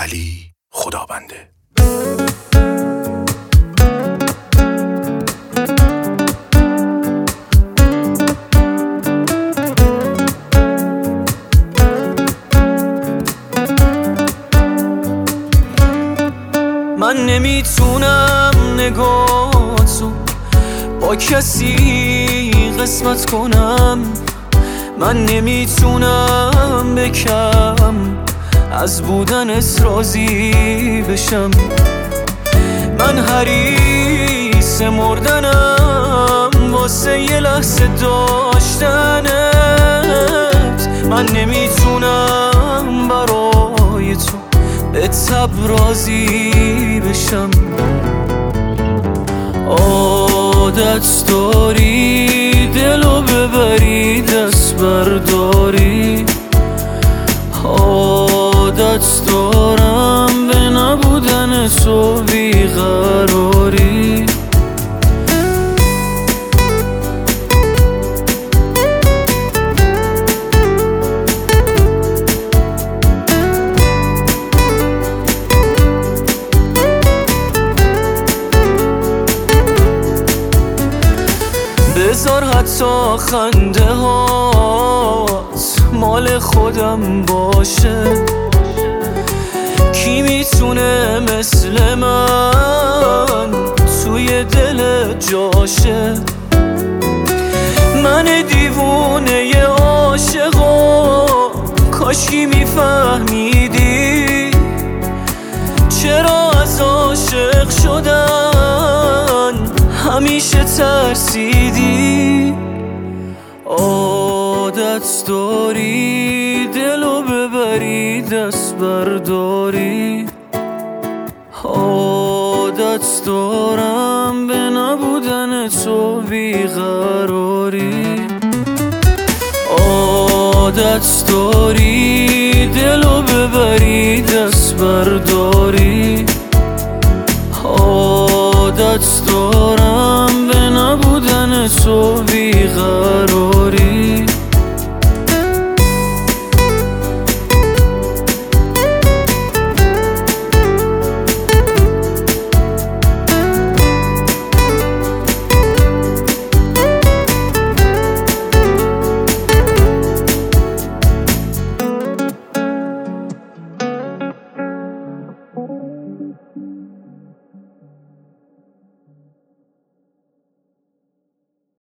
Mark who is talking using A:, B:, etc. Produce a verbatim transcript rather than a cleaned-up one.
A: علی خدابنده.
B: من نمیتونم نگاهتو با کسی قسمت کنم، من نمیتونم بکم از بودنت راضی بشم. من حریص مردنم واسه یه لحظه داشتنت، من نمیتونم برای تو به تب راضی بشم. عادت داری دلو ببری دست برداری، عادت دارم به نبودن تو بیقراری. بذار حتی خنده هات مال خودم باشه، کی میتونه مثل من توی دل جاشه. من دیوونه عاشقا کاشکی میفهمیدی چرا از عاشق شدن همیشه ترسیدی. عادت داری دلو ببری دست برداری، عادت دارم به نبودن تو بیقراری. عادت داری دلو ببری دست برداری، عادت دارم به نبودن تو بیقراری.